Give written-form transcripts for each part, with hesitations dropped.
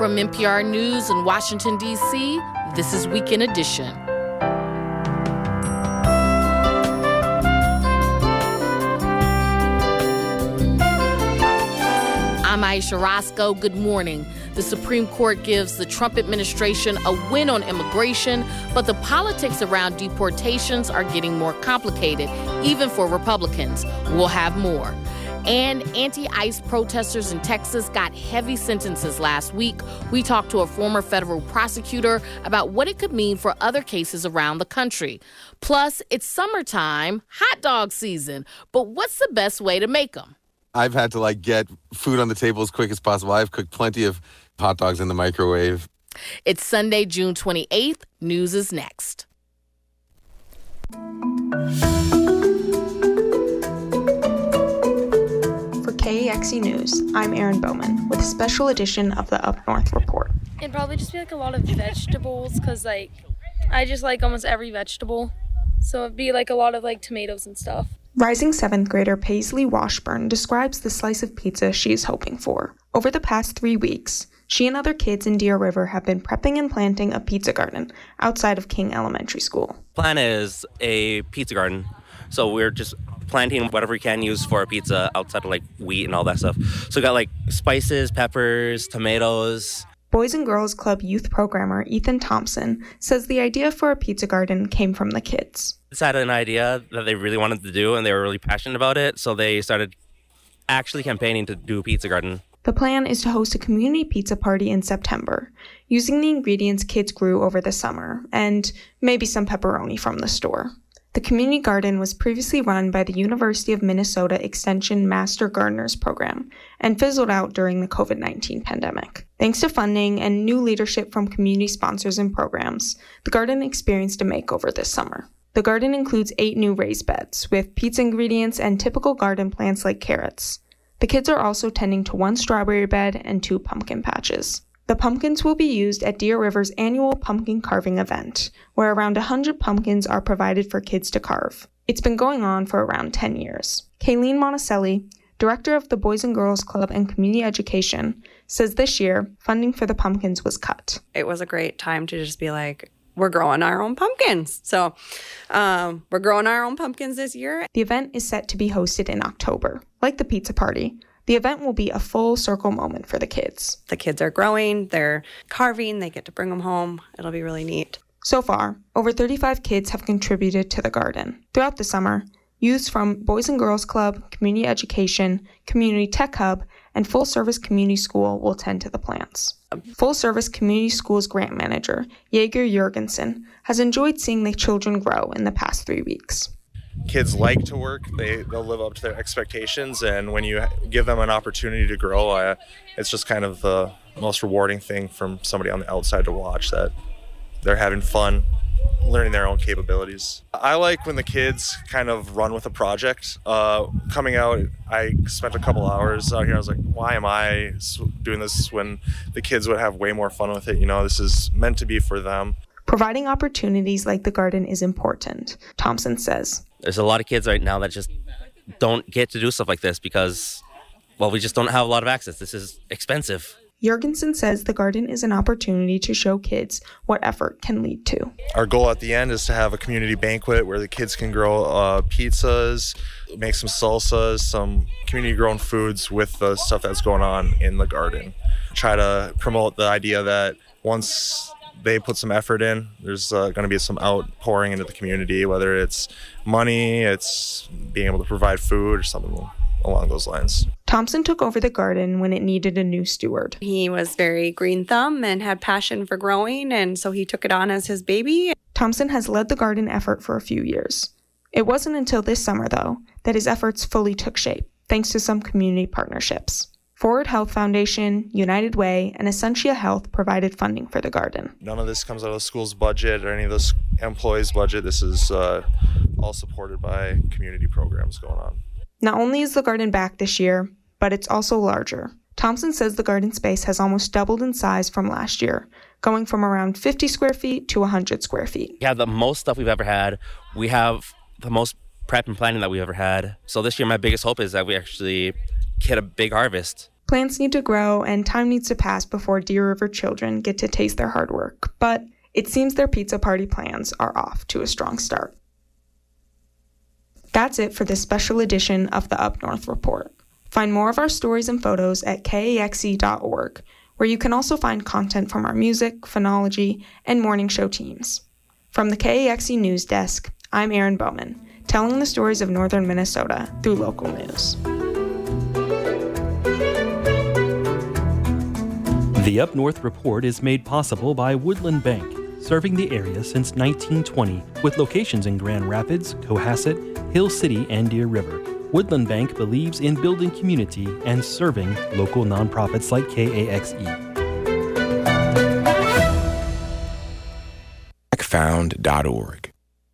From NPR News in Washington, D.C., this is Weekend Edition. I'm Aisha Roscoe. Good morning. The Supreme Court gives the Trump administration a win on immigration, but the politics around deportations are getting more complicated, even for Republicans. We'll have more. And anti-ICE protesters in Texas got heavy sentences last week. We talked to a former federal prosecutor about what it could mean for other cases around the country. Plus, it's summertime, hot dog season. But what's the best way to make them? I've had to get food on the table as quick as possible. I've cooked plenty of hot dogs in the microwave. It's Sunday, June 28th. News is next. For KEXE News, I'm Erin Bowman with a special edition of the Up North Report. It'd probably just be a lot of vegetables because I just like almost every vegetable. So it'd be a lot of tomatoes and stuff. Rising 7th grader Paisley Washburn describes the slice of pizza she is hoping for. Over the past 3 weeks, she and other kids in Deer River have been prepping and planting a pizza garden outside of King Elementary School. Plan is a pizza garden, so we're just planting whatever we can use for a pizza outside of wheat and all that stuff. So we got spices, peppers, tomatoes. Boys and Girls Club youth programmer Ethan Thompson says the idea for a pizza garden came from the kids. They had an idea that they really wanted to do, and they were really passionate about it, so they started actually campaigning to do a pizza garden. The plan is to host a community pizza party in September, using the ingredients kids grew over the summer, and maybe some pepperoni from the store. The community garden was previously run by the University of Minnesota Extension Master Gardeners program and fizzled out during the COVID-19 pandemic. Thanks to funding and new leadership from community sponsors and programs, the garden experienced a makeover this summer. The garden includes 8 new raised beds with pizza ingredients and typical garden plants like carrots. The kids are also tending to 1 strawberry bed and 2 pumpkin patches. The pumpkins will be used at Deer River's annual pumpkin carving event, where around 100 pumpkins are provided for kids to carve. It's been going on for around 10 years. Kayleen Monticelli, director of the Boys and Girls Club and Community Education, says this year funding for the pumpkins was cut. It was a great time to just be we're growing our own pumpkins. So we're growing our own pumpkins this year. The event is set to be hosted in October. Like the pizza party, the event will be a full circle moment for the kids. The kids are growing, they're carving, they get to bring them home. It'll be really neat. So far, over 35 kids have contributed to the garden. Throughout the summer, youths from Boys and Girls Club, Community Education, Community Tech Hub, and Full Service Community School will tend to the plants. Full Service Community School's grant manager, Jaeger Jorgensen, has enjoyed seeing the children grow in the past 3 weeks. Kids like to work, they'll live up to their expectations, and when you give them an opportunity to grow, it's just kind of the most rewarding thing from somebody on the outside to watch, that they're having fun, learning their own capabilities. I like when the kids kind of run with a project. Coming out, I spent a couple hours out here. I was like, why am I doing this when the kids would have way more fun with it? This is meant to be for them. Providing opportunities like the garden is important, Thompson says. There's a lot of kids right now that just don't get to do stuff like this because, we just don't have a lot of access. This is expensive. Jorgensen says the garden is an opportunity to show kids what effort can lead to. Our goal at the end is to have a community banquet where the kids can grow pizzas, make some salsas, some community-grown foods with the stuff that's going on in the garden. Try to promote the idea that once they put some effort in, there's going to be some outpouring into the community, whether it's money, it's being able to provide food or something along those lines. Thompson took over the garden when it needed a new steward. He was very green thumb and had passion for growing, and so he took it on as his baby. Thompson has led the garden effort for a few years. It wasn't until this summer, though, that his efforts fully took shape, thanks to some community partnerships. Forward Health Foundation, United Way, and Essentia Health provided funding for the garden. None of this comes out of the school's budget or any of the employees' budget. This is all supported by community programs going on. Not only is the garden back this year, but it's also larger. Thompson says the garden space has almost doubled in size from last year, going from around 50 square feet to 100 square feet. We have the most stuff we've ever had. We have the most prep and planning that we've ever had. So this year, my biggest hope is that we actually get a big harvest. Plants need to grow and time needs to pass before Deer River children get to taste their hard work, but it seems their pizza party plans are off to a strong start. That's it for this special edition of the Up North Report. Find more of our stories and photos at kaxe.org, where you can also find content from our music, phonology, and morning show teams. From the KAXE News Desk, I'm Erin Bowman, telling the stories of northern Minnesota through local news. The Up North Report is made possible by Woodland Bank, serving the area since 1920 with locations in Grand Rapids, Cohasset, Hill City, and Deer River. Woodland Bank believes in building community and serving local nonprofits like KAXE. Found.org.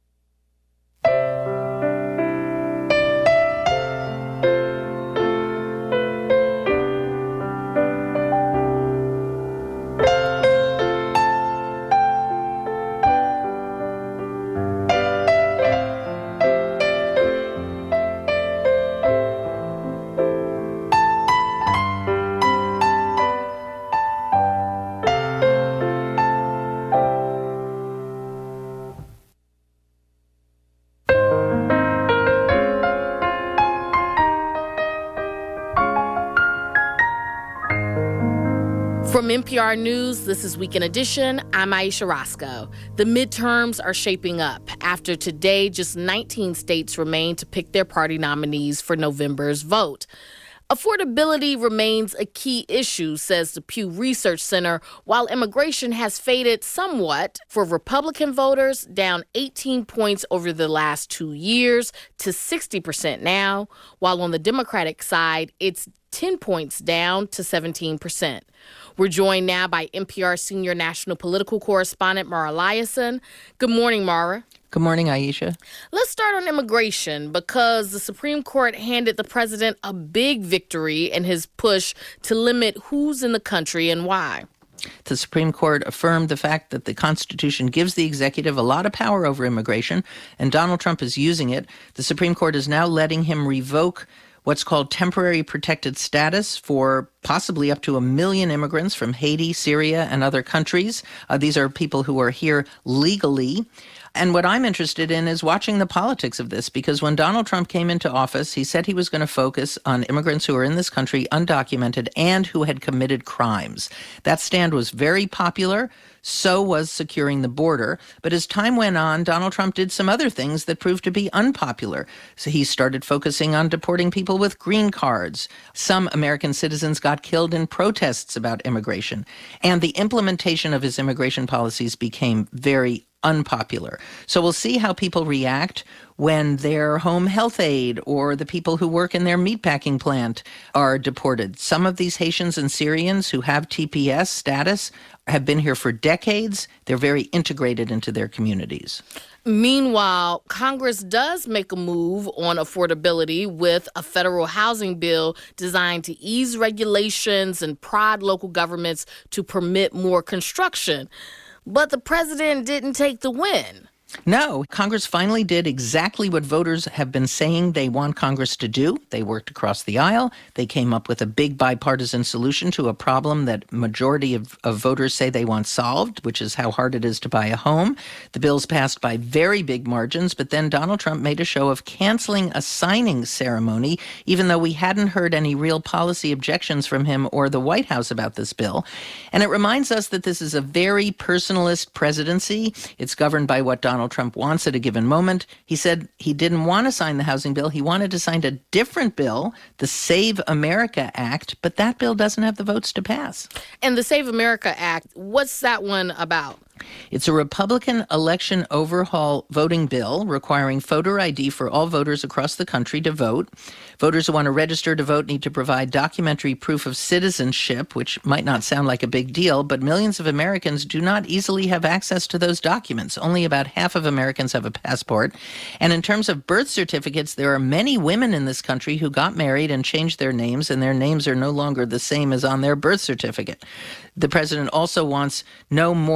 From NPR News, this is Weekend Edition. I'm Aisha Roscoe. The midterms are shaping up. After today, just 19 states remain to pick their party nominees for November's vote. Affordability remains a key issue, says the Pew Research Center, while immigration has faded somewhat for Republican voters, down 18 points over the last 2 years to 60% now, while on the Democratic side, it's 10 points down to 17%. We're joined now by NPR senior national political correspondent Mara Liasson. Good morning, Mara. Good morning, Aisha. Let's start on immigration because the Supreme Court handed the president a big victory in his push to limit who's in the country and why. The Supreme Court affirmed the fact that the Constitution gives the executive a lot of power over immigration, and Donald Trump is using it. The Supreme Court is now letting him revoke what's called temporary protected status for possibly up to 1 million immigrants from Haiti, Syria, and other countries. These are people who are here legally. And what I'm interested in is watching the politics of this, because when Donald Trump came into office, he said he was going to focus on immigrants who are in this country undocumented and who had committed crimes. That stand was very popular. So was securing the border. But as time went on, Donald Trump did some other things that proved to be unpopular. So he started focusing on deporting people with green cards. Some American citizens got killed in protests about immigration. And the implementation of his immigration policies became very unpopular. So we'll see how people react when their home health aide or the people who work in their meatpacking plant are deported. Some of these Haitians and Syrians who have TPS status have been here for decades. They're very integrated into their communities. Meanwhile, Congress does make a move on affordability with a federal housing bill designed to ease regulations and prod local governments to permit more construction. But the president didn't take the win. No, Congress finally did exactly what voters have been saying they want Congress to do. They worked across the aisle. They came up with a big bipartisan solution to a problem that majority of voters say they want solved, which is how hard it is to buy a home. The bill's passed by very big margins, but then Donald Trump made a show of canceling a signing ceremony, even though we hadn't heard any real policy objections from him or the White House about this bill. And it reminds us that this is a very personalist presidency. It's governed by what Donald Trump wants at a given moment. He said he didn't want to sign the housing bill. He wanted to sign a different bill, the Save America Act, but that bill doesn't have the votes to pass. And the Save America Act, what's that one about? It's a Republican election overhaul voting bill requiring photo ID for all voters across the country to vote. Voters who want to register to vote need to provide documentary proof of citizenship, which might not sound like a big deal, but millions of Americans do not easily have access to those documents. Only about half of Americans have a passport. And in terms of birth certificates, there are many women in this country who got married and changed their names, and their names are no longer the same as on their birth certificate. The president also wants no more mail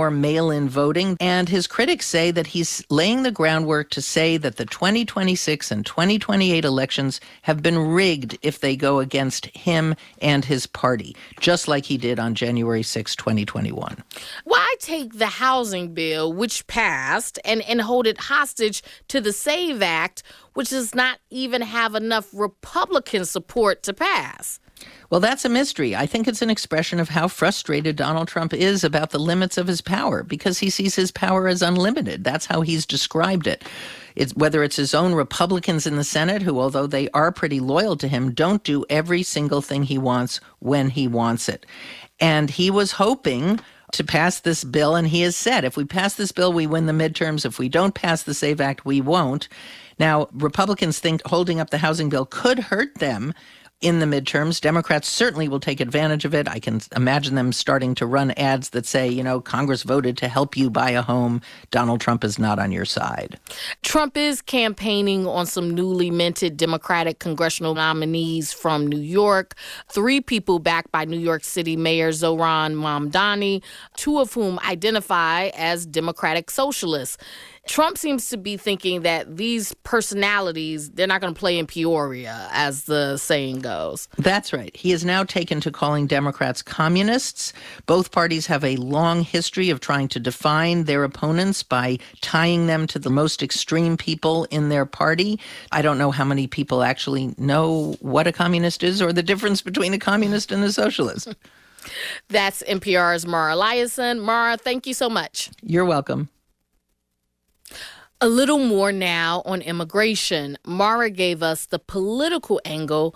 mail-in voting, and his critics say that he's laying the groundwork to say that the 2026 and 2028 elections have been rigged if they go against him and his party, just like he did on January 6, 2021. Why take the housing bill, which passed, and hold it hostage to the SAVE Act, which does not even have enough Republican support to pass? Well, that's a mystery. I think it's an expression of how frustrated Donald Trump is about the limits of his power, because he sees his power as unlimited. That's how he's described it. Whether it's his own Republicans in the Senate, who, although they are pretty loyal to him, don't do every single thing he wants when he wants it. And he was hoping to pass this bill, and he has said, if we pass this bill, we win the midterms. If we don't pass the SAVE Act, we won't. Now, Republicans think holding up the housing bill could hurt them in the midterms. Democrats certainly will take advantage of it. I can imagine them starting to run ads that say, Congress voted to help you buy a home. Donald Trump is not on your side. Trump is campaigning on some newly minted Democratic congressional nominees from New York, 3 people backed by New York City Mayor Zohran Mamdani, 2 of whom identify as Democratic socialists. Trump seems to be thinking that these personalities, they're not going to play in Peoria, as the saying goes. That's right. He has now taken to calling Democrats communists. Both parties have a long history of trying to define their opponents by tying them to the most extreme people in their party. I don't know how many people actually know what a communist is or the difference between a communist and a socialist. That's NPR's Mara Liasson. Mara, thank you so much. You're welcome. A little more now on immigration. Mara gave us the political angle.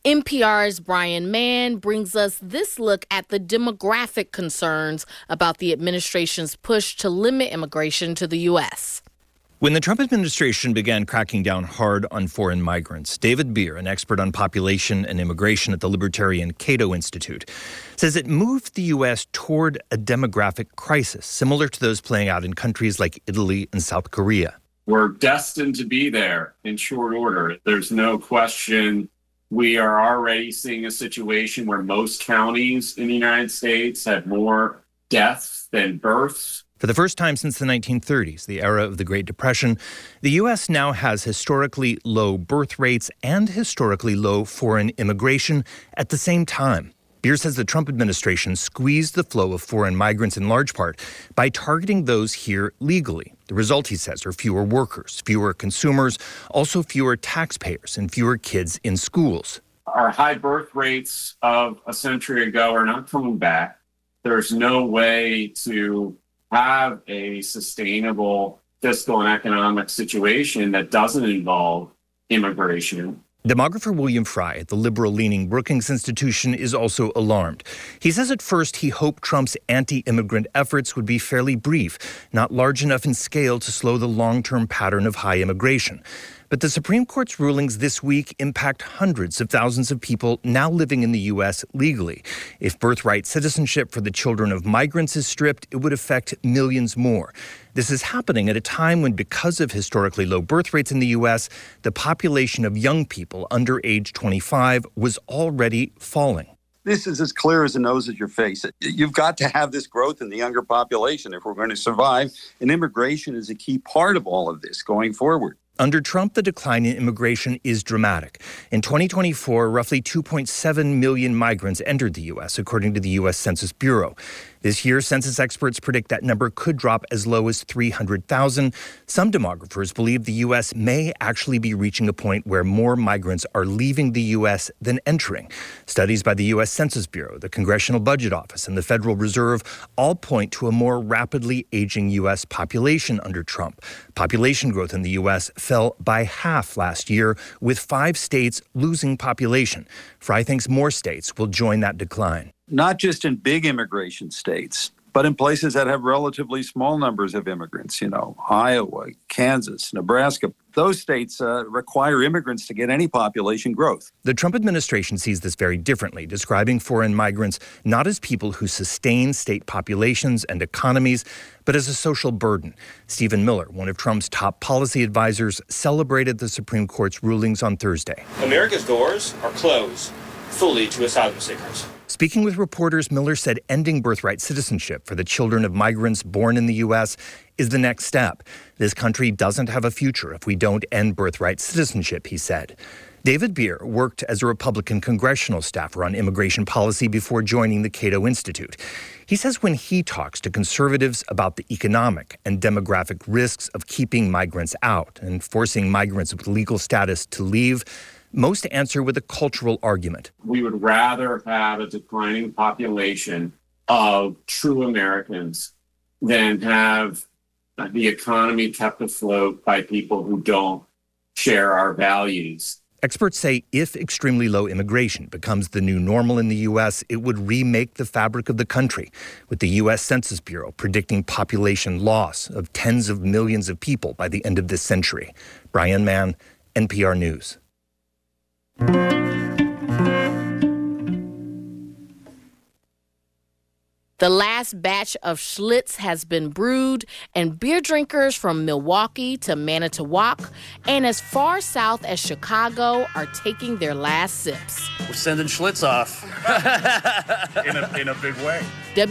NPR's Brian Mann brings us this look at the demographic concerns about the administration's push to limit immigration to the U.S. When the Trump administration began cracking down hard on foreign migrants, David Beer, an expert on population and immigration at the libertarian Cato Institute, says it moved the U.S. toward a demographic crisis, similar to those playing out in countries like Italy and South Korea. We're destined to be there in short order. There's no question. We are already seeing a situation where most counties in the United States have more deaths than births. For the first time since the 1930s, the era of the Great Depression, the U.S. now has historically low birth rates and historically low foreign immigration at the same time. Beer says the Trump administration squeezed the flow of foreign migrants in large part by targeting those here legally. The result, he says, are fewer workers, fewer consumers, also fewer taxpayers, and fewer kids in schools. Our high birth rates of a century ago are not coming back. There's no way to have a sustainable fiscal and economic situation that doesn't involve immigration. Demographer William Fry at the liberal-leaning Brookings Institution is also alarmed. He says at first he hoped Trump's anti-immigrant efforts would be fairly brief, not large enough in scale to slow the long-term pattern of high immigration. But the Supreme Court's rulings this week impact hundreds of thousands of people now living in the U.S. legally. If birthright citizenship for the children of migrants is stripped, it would affect millions more. This is happening at a time when, because of historically low birth rates in the U.S., the population of young people under age 25 was already falling. This is as clear as the nose at your face. You've got to have this growth in the younger population if we're going to survive, and immigration is a key part of all of this going forward. Under Trump, the decline in immigration is dramatic. In 2024, roughly 2.7 million migrants entered the U.S., according to the U.S. Census Bureau. This year, census experts predict that number could drop as low as 300,000. Some demographers believe the U.S. may actually be reaching a point where more migrants are leaving the U.S. than entering. Studies by the U.S. Census Bureau, the Congressional Budget Office, and the Federal Reserve all point to a more rapidly aging U.S. population under Trump. Population growth in the U.S. fell by half last year, with 5 states losing population. Fry thinks more states will join that decline. Not just in big immigration states, but in places that have relatively small numbers of immigrants, Iowa, Kansas, Nebraska. Those states require immigrants to get any population growth. The Trump administration sees this very differently, describing foreign migrants not as people who sustain state populations and economies, but as a social burden. Stephen Miller, one of Trump's top policy advisors, celebrated the Supreme Court's rulings on Thursday. America's doors are closed fully to asylum seekers. Speaking with reporters, Miller said ending birthright citizenship for the children of migrants born in the U.S. is the next step. This country doesn't have a future if we don't end birthright citizenship, he said. David Beer worked as a Republican congressional staffer on immigration policy before joining the Cato Institute. He says when he talks to conservatives about the economic and demographic risks of keeping migrants out and forcing migrants with legal status to leave, most answer with a cultural argument. We would rather have a declining population of true Americans than have the economy kept afloat by people who don't share our values. Experts say if extremely low immigration becomes the new normal in the U.S., it would remake the fabric of the country, with the U.S. Census Bureau predicting population loss of tens of millions of people by the end of this century. Brian Mann, NPR News. The last batch of Schlitz has been brewed, and beer drinkers from Milwaukee to Manitowoc and as far south as Chicago are taking their last sips. We're sending Schlitz off in a big way.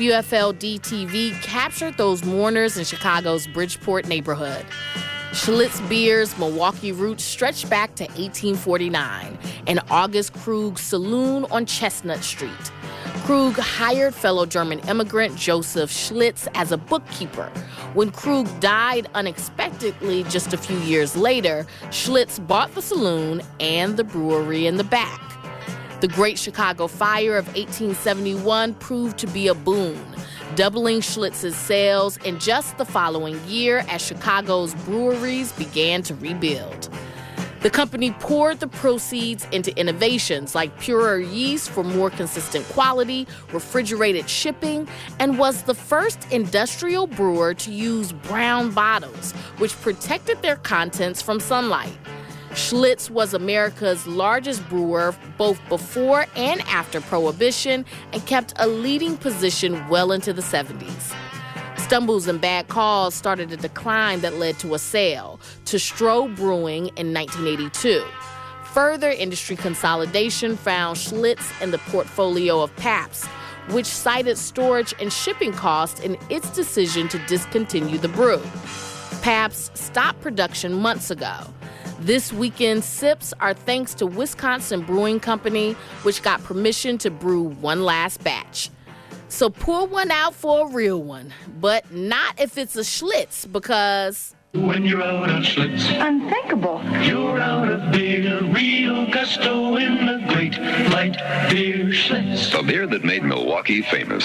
WFLD-TV captured those mourners in Chicago's Bridgeport neighborhood. Schlitz Beer's Milwaukee roots stretch back to 1849 and August Krug's saloon on Chestnut Street. Krug hired fellow German immigrant Joseph Schlitz as a bookkeeper. When Krug died unexpectedly just a few years later, Schlitz bought the saloon and the brewery in the back. The Great Chicago Fire of 1871 proved to be a boon, doubling Schlitz's sales in just the following year as Chicago's breweries began to rebuild. The company poured the proceeds into innovations like purer yeast for more consistent quality, refrigerated shipping, and was the first industrial brewer to use brown bottles, which protected their contents from sunlight. Schlitz was America's largest brewer both before and after Prohibition and kept a leading position well into the 70s. Stumbles and bad calls started a decline that led to a sale to Stroh Brewing in 1982. Further industry consolidation found Schlitz in the portfolio of Pabst, which cited storage and shipping costs in its decision to discontinue the brew. Pabst stopped production months ago. This weekend's sips are thanks to Wisconsin Brewing Company, which got permission to brew one last batch. So pour one out for a real one, but not if it's a Schlitz, because when you're out of Schlitz, unthinkable. You're out of beer, real gusto in the great light beer Schlitz. The beer that made Milwaukee famous.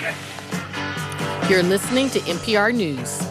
You're listening to NPR News.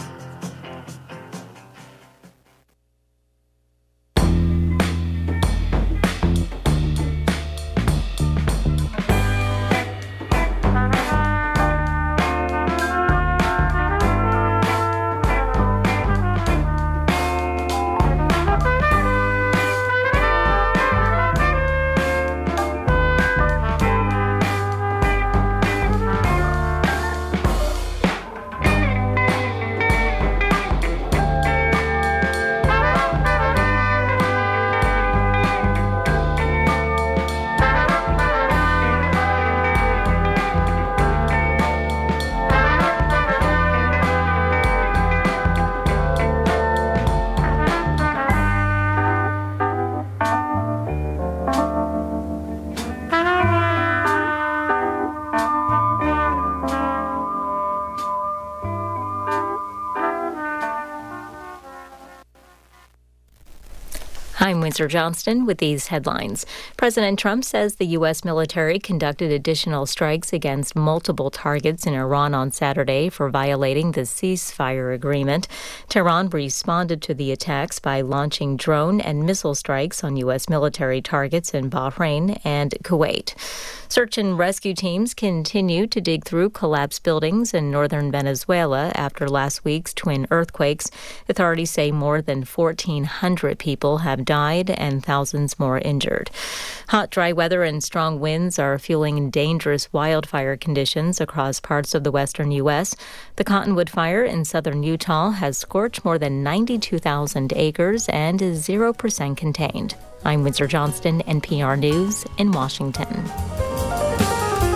I'm Windsor Johnston with these headlines. President Trump says the U.S. military conducted additional strikes against multiple targets in Iran on Saturday for violating the ceasefire agreement. Tehran responded to the attacks by launching drone and missile strikes on U.S. military targets in Bahrain and Kuwait. Search and rescue teams continue to dig through collapsed buildings in northern Venezuela after last week's twin earthquakes. Authorities say more than 1,400 people have died and thousands more injured. Hot, dry weather and strong winds are fueling dangerous wildfire conditions across parts of the western U.S. The Cottonwood Fire in southern Utah has scorched more than 92,000 acres and is 0% contained. I'm Windsor Johnston, NPR News in Washington.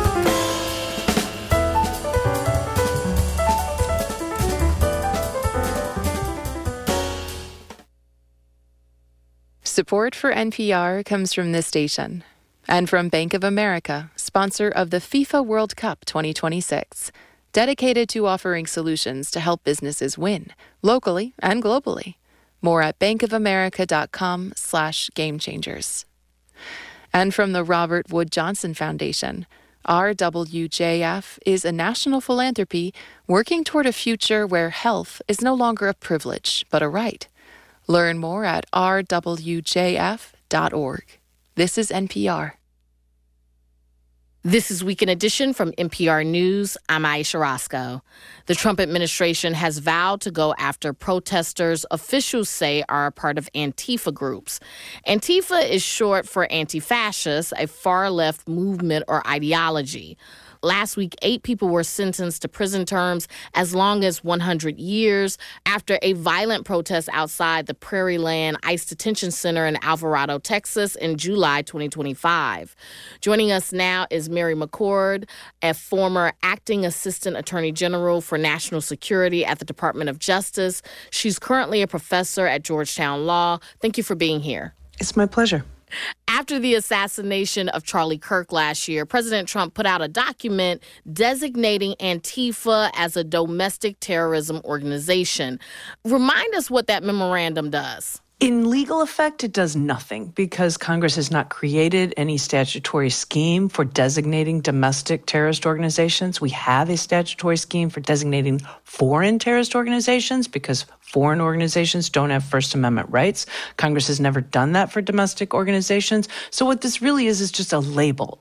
Support for NPR comes from this station and from Bank of America, sponsor of the FIFA World Cup 2026, dedicated to offering solutions to help businesses win, locally and globally. More at bankofamerica.com/gamechangers. And from the Robert Wood Johnson Foundation, RWJF is a national philanthropy working toward a future where health is no longer a privilege, but a right. Learn more at rwjf.org. This is NPR. This is Weekend Edition from NPR News. I'm Aisha Roscoe. The Trump administration has vowed to go after protesters officials say are a part of Antifa groups. Antifa is short for anti-fascist, a far-left movement or ideology. Last week, 8 people were sentenced to prison terms as long as 100 years after a violent protest outside the Prairie Land ICE Detention Center in Alvarado, Texas in July 2025. Joining us now is Mary McCord, a former acting assistant attorney general for national security at the Department of Justice. She's currently a professor at Georgetown Law. Thank you for being here. It's my pleasure. After the assassination of Charlie Kirk last year, President Trump put out a document designating Antifa as a domestic terrorism organization. Remind us what that memorandum does. In legal effect, it does nothing because Congress has not created any statutory scheme for designating domestic terrorist organizations. We have a statutory scheme for designating foreign terrorist organizations because foreign organizations don't have First Amendment rights. Congress has never done that for domestic organizations. So what this really is just a label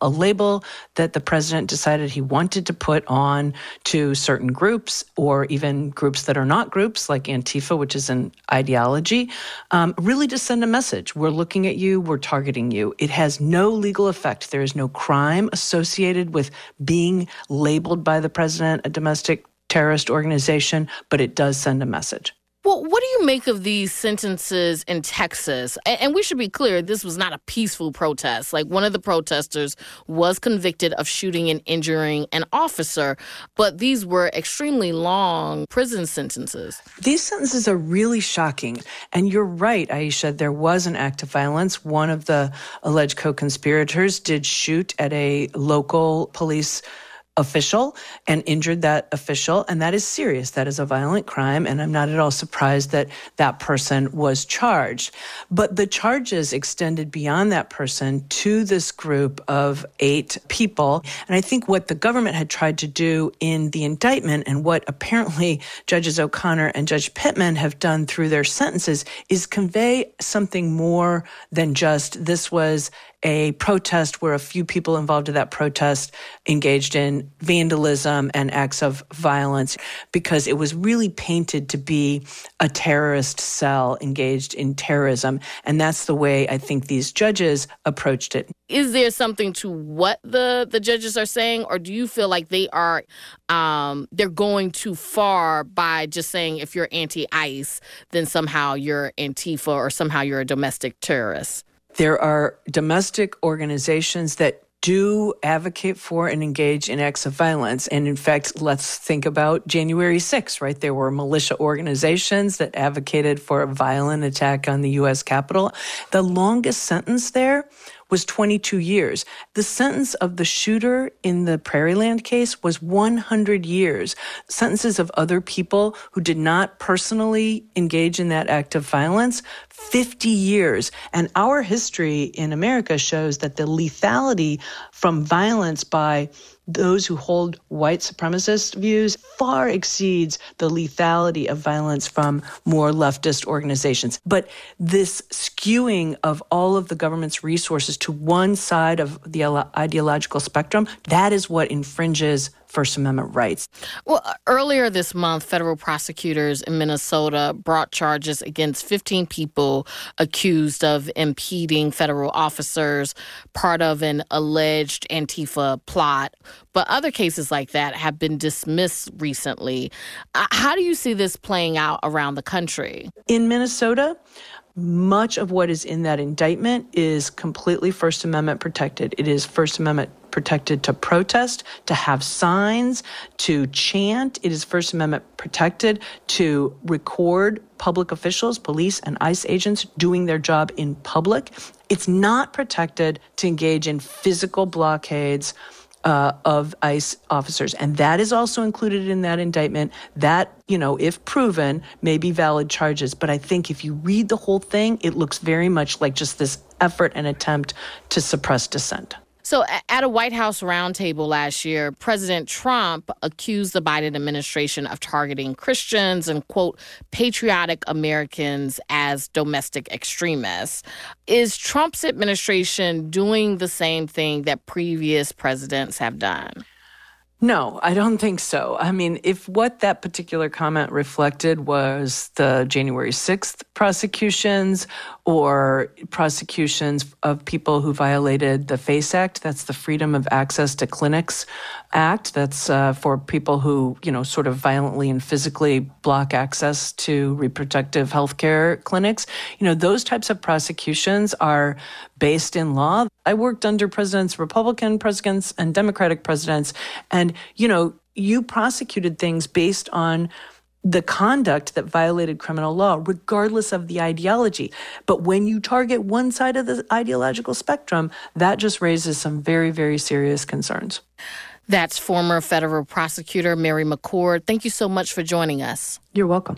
that the president decided he wanted to put on to certain groups or even groups that are not groups like Antifa, which is an ideology, really to send a message. We're looking at you. We're targeting you. It has no legal effect. There is no crime associated with being labeled by the president a domestic terrorist organization, but it does send a message. Well, what do you make of these sentences in Texas? And we should be clear, this was not a peaceful protest. Like, one of the protesters was convicted of shooting and injuring an officer, but these were extremely long prison sentences. These sentences are really shocking. And you're right, Aisha, there was an act of violence. One of the alleged co-conspirators did shoot at a local police official and injured that official, and that is serious. That is a violent crime, and I'm not at all surprised that that person was charged. But the charges extended beyond that person to this group of 8 people, and I think what the government had tried to do in the indictment and what apparently Judges O'Connor and Judge Pittman have done through their sentences is convey something more than just this was a protest where a few people involved in that protest engaged in vandalism and acts of violence, because it was really painted to be a terrorist cell engaged in terrorism. And that's the way I think these judges approached it. Is there something to what the judges are saying, or do you feel like they are they're going too far by just saying if you're anti-ICE, then somehow you're Antifa or somehow you're a domestic terrorist? There are domestic organizations that do advocate for and engage in acts of violence. And in fact, let's think about January 6th, right? There were militia organizations that advocated for a violent attack on the U.S. Capitol. The longest sentence there was 22 years. The sentence of the shooter in the Prairie Land case was 100 years. Sentences of other people who did not personally engage in that act of violence, 50 years. And our history in America shows that the lethality from violence by those who hold white supremacist views far exceeds the lethality of violence from more leftist organizations. But this skewing of all of the government's resources to one side of the ideological spectrum, that is what infringes First Amendment rights. Well, earlier this month, federal prosecutors in Minnesota brought charges against 15 people accused of impeding federal officers, part of an alleged Antifa plot. But other cases like that have been dismissed recently. How do you see this playing out around the country? In Minnesota, much of what is in that indictment is completely First Amendment protected. It is First Amendment protected to protest, to have signs, to chant. It is First Amendment protected to record public officials, police and ICE agents doing their job in public. It's not protected to engage in physical blockades of ICE officers. And that is also included in that indictment. That, if proven, may be valid charges. But I think if you read the whole thing, it looks very much like just this effort and attempt to suppress dissent. So at a White House roundtable last year, President Trump accused the Biden administration of targeting Christians and, quote, patriotic Americans as domestic extremists. Is Trump's administration doing the same thing that previous presidents have done? No, I don't think so. I mean, if what that particular comment reflected was the January 6th prosecutions or prosecutions of people who violated the FACE Act, that's the Freedom of Access to Clinics Act, that's for people who, sort of violently and physically block access to reproductive health care clinics, those types of prosecutions are based in law. I worked under presidents, Republican presidents and Democratic presidents, and, you prosecuted things based on the conduct that violated criminal law, regardless of the ideology. But when you target one side of the ideological spectrum, that just raises some very, very serious concerns. That's former federal prosecutor Mary McCord. Thank you so much for joining us. You're welcome.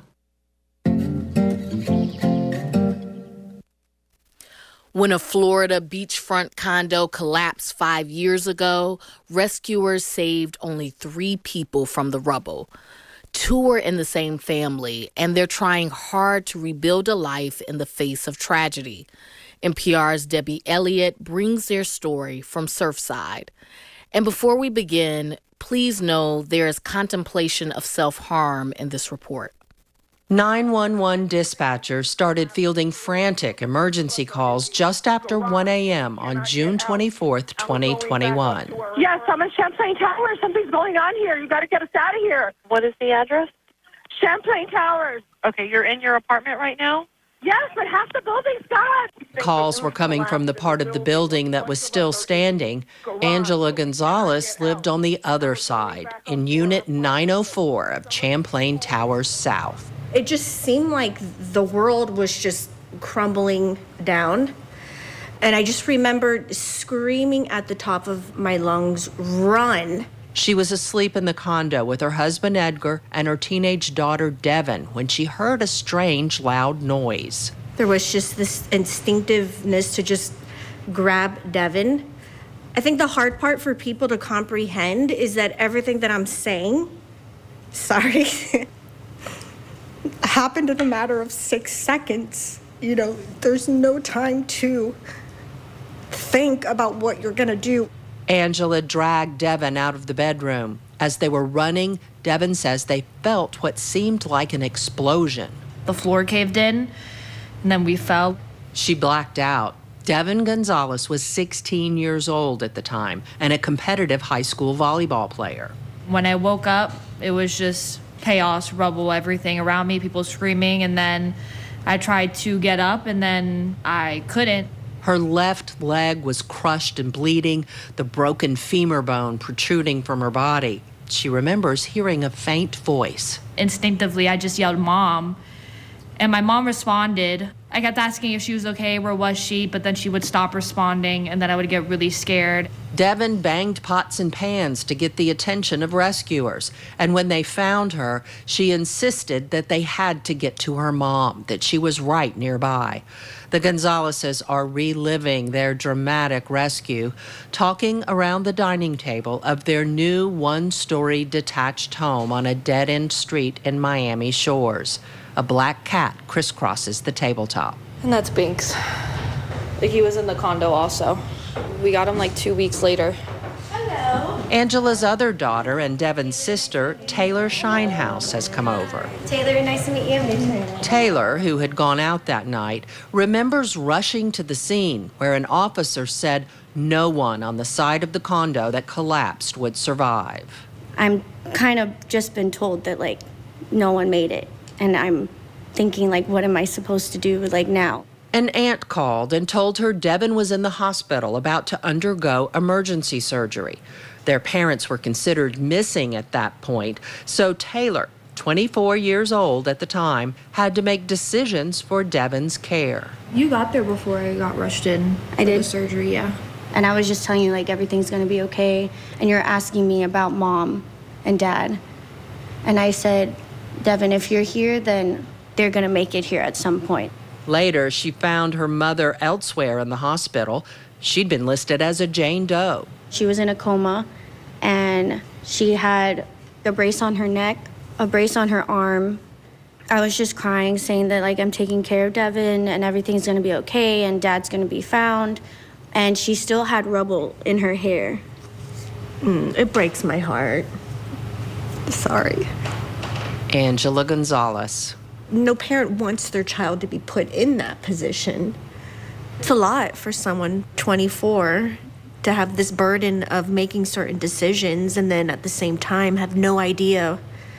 When a Florida beachfront condo collapsed 5 years ago, rescuers saved only 3 people from the rubble. 2 are in the same family, and they're trying hard to rebuild a life in the face of tragedy. NPR's Debbie Elliott brings their story from Surfside. And before we begin, please know there is contemplation of self-harm in this report. 911 dispatchers started fielding frantic emergency calls just after 1 a.m. on June 24th, 2021. Yes, I'm in Champlain Towers. Something's going on here. You got to get us out of here. What is the address? Champlain Towers. Okay, you're in your apartment right now? Yes, but half the building's gone. Calls were coming from the part of the building that was still standing. Angela Gonzalez lived on the other side, in Unit 904 of Champlain Towers South. It just seemed like the world was just crumbling down. And I just remembered screaming at the top of my lungs, "Run!" She was asleep in the condo with her husband Edgar and her teenage daughter Devin when she heard a strange, loud noise. There was just this instinctiveness to just grab Devin. I think the hard part for people to comprehend is that everything that I'm saying, happened in a matter of 6 seconds. There's no time to think about what you're going to do. Angela dragged Devin out of the bedroom. As they were running, Devin says they felt what seemed like an explosion. The floor caved in, and then we fell. She blacked out. Devin Gonzalez was 16 years old at the time and a competitive high school volleyball player. When I woke up, it was just chaos, rubble, everything around me, people screaming, and then I tried to get up, and then I couldn't. Her left leg was crushed and bleeding, the broken femur bone protruding from her body. She remembers hearing a faint voice. Instinctively, I just yelled, "Mom." And my mom responded. I kept asking if she was okay, where was she, but then she would stop responding, and then I would get really scared. Devin banged pots and pans to get the attention of rescuers. And when they found her, she insisted that they had to get to her mom, that she was right nearby. The Gonzaleses are reliving their dramatic rescue, talking around the dining table of their new one-story detached home on a dead-end street in Miami Shores. A black cat crisscrosses the tabletop. And that's Binks. He was in the condo also. We got him 2 weeks later. Hello. Angela's other daughter and Devin's sister, Taylor Shinehouse, has come over. Taylor, nice to meet you. Taylor, who had gone out that night, remembers rushing to the scene where an officer said no one on the side of the condo that collapsed would survive. I'm kind of just been told that, no one made it. And I'm thinking, what am I supposed to do, now? An aunt called and told her Devin was in the hospital about to undergo emergency surgery. Their parents were considered missing at that point, so Taylor, 24 years old at the time, had to make decisions for Devin's care. You got there before I got rushed in for the surgery, yeah. And I was just telling you, like, everything's going to be okay. And you're asking me about mom and dad. And I said, Devin, if you're here, then they're going to make it here at some point. Later, she found her mother elsewhere in the hospital. She'd been listed as a Jane Doe. She was in a coma, and she had a brace on her neck, a brace on her arm. I was just crying, saying that, like, I'm taking care of Devin and everything's going to be okay and dad's going to be found. And she still had rubble in her hair. It breaks my heart. Sorry. Angela Gonzalez. No parent wants their child to be put in that position. It's a lot for someone 24 to have this burden of making certain decisions and then at the same time have no idea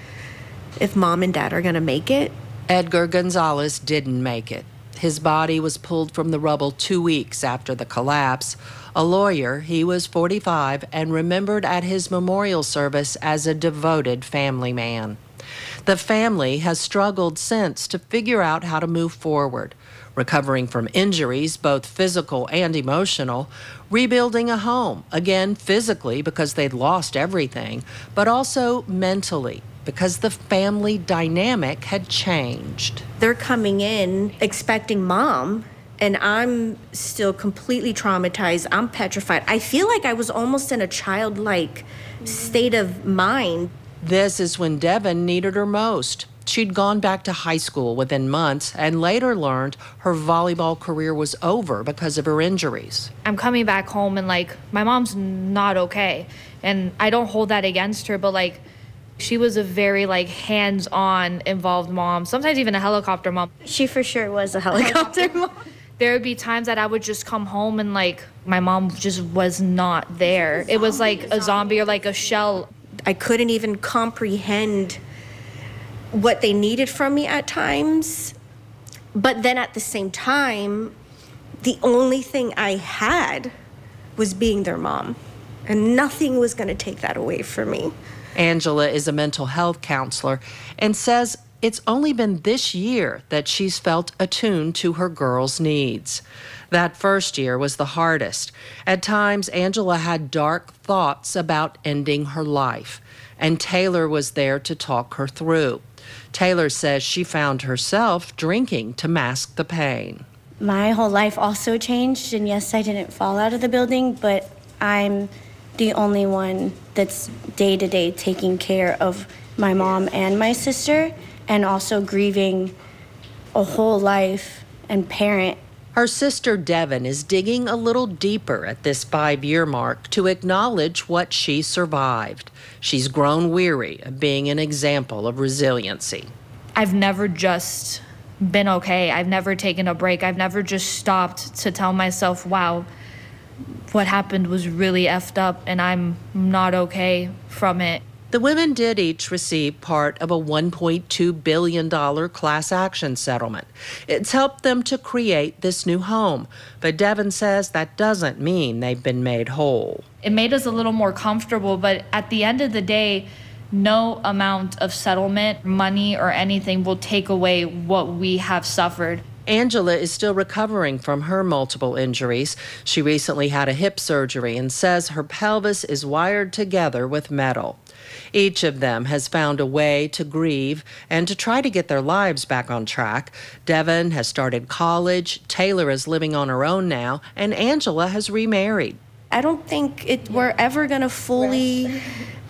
if mom and dad are going to make it. Edgar Gonzalez didn't make it. His body was pulled from the rubble 2 weeks after the collapse. A lawyer, he was 45 and remembered at his memorial service as a devoted family man. The family has struggled since to figure out how to move forward, recovering from injuries, both physical and emotional, rebuilding a home, again physically because they'd lost everything, but also mentally because the family dynamic had changed. They're coming in expecting mom, and I'm still completely traumatized. I'm petrified. I feel like I was almost in a childlike state of mind. This is when Devin needed her most. She'd gone back to high school within months and later learned her volleyball career was over because of her injuries. I'm coming back home and, like, my mom's not okay. And I don't hold that against her, but, like, she was a very, like, hands-on involved mom, sometimes even a helicopter mom. She for sure was a helicopter mom. There would be times that I would just come home and, like, my mom just was not there. It was like a zombie or like a shell. I couldn't even comprehend what they needed from me at times. But then at the same time, the only thing I had was being their mom. And nothing was going to take that away from me. Angela is a mental health counselor and says it's only been this year that she's felt attuned to her girls' needs. That first year was the hardest. At times, Angela had dark thoughts about ending her life, and Taylor was there to talk her through. Taylor says she found herself drinking to mask the pain. My whole life also changed, and yes, I didn't fall out of the building, but I'm the only one that's day-to-day taking care of my mom and my sister, and also grieving a whole life and parent. Her sister Devin is digging a little deeper at this 5-year mark to acknowledge what she survived. She's grown weary of being an example of resiliency. I've never just been okay. I've never taken a break. I've never just stopped to tell myself, wow, what happened was really effed up and I'm not okay from it. The women did each receive part of a $1.2 billion class action settlement. It's helped them to create this new home, but Devin says that doesn't mean they've been made whole. It made us a little more comfortable, but at the end of the day, no amount of settlement, money, or anything will take away what we have suffered. Angela is still recovering from her multiple injuries. She recently had a hip surgery and says her pelvis is wired together with metal. Each of them has found a way to grieve and to try to get their lives back on track. Devin has started college, Taylor is living on her own now, and Angela has remarried. I don't think we're ever going to fully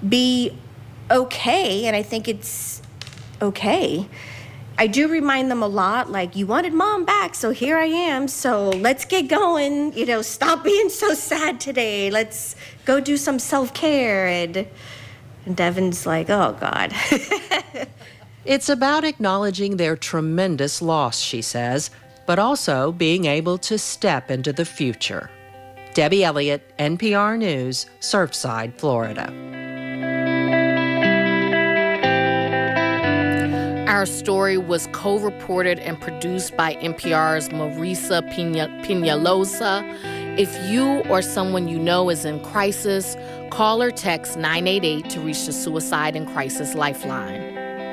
be okay, and I think it's okay. I do remind them a lot, like, you wanted mom back, so here I am, so let's get going. You know, stop being so sad today. Let's go do some self-care. And Devin's like, oh, God. It's about acknowledging their tremendous loss, she says, but also being able to step into the future. Debbie Elliott, NPR News, Surfside, Florida. Our Our story was co-reported and produced by NPR's Marisa Peñalosa. If you or someone you know is in crisis, call or text 988 to reach the Suicide and Crisis Lifeline.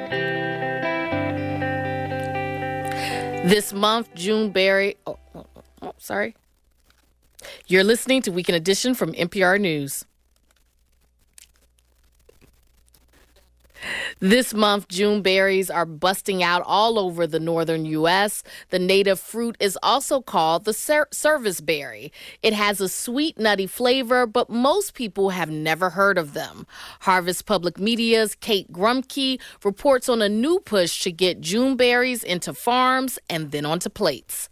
This month, June Berry... sorry. You're listening to Weekend Edition from NPR News. This month, June berries are busting out all over the northern U.S. The native fruit is also called the service berry. It has a sweet, nutty flavor, but most people have never heard of them. Harvest Public Media's Kate Grumke reports on a new push to get June berries into farms and then onto plates.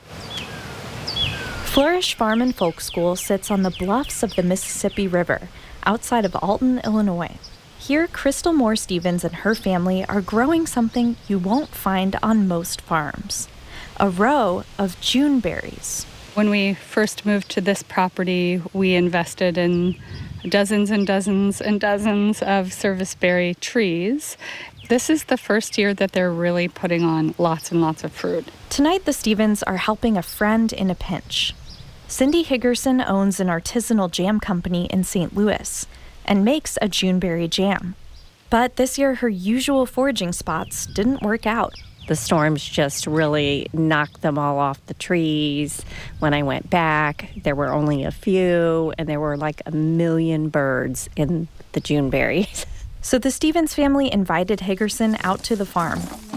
Flourish Farm and Folk School sits on the bluffs of the Mississippi River, outside of Alton, Illinois. Here, Crystal Moore Stevens and her family are growing something you won't find on most farms, a row of June berries. When we first moved to this property, we invested in dozens and dozens and dozens of service berry trees. This is the first year that they're really putting on lots and lots of fruit. Tonight, the Stevens are helping a friend in a pinch. Cindy Higgerson owns an artisanal jam company in St. Louis and makes a Juneberry jam. But this year, her usual foraging spots didn't work out. The storms just really knocked them all off the trees. When I went back, there were only a few, and there were like 1 million birds in the Juneberries. So the Stevens family invited Higgerson out to the farm.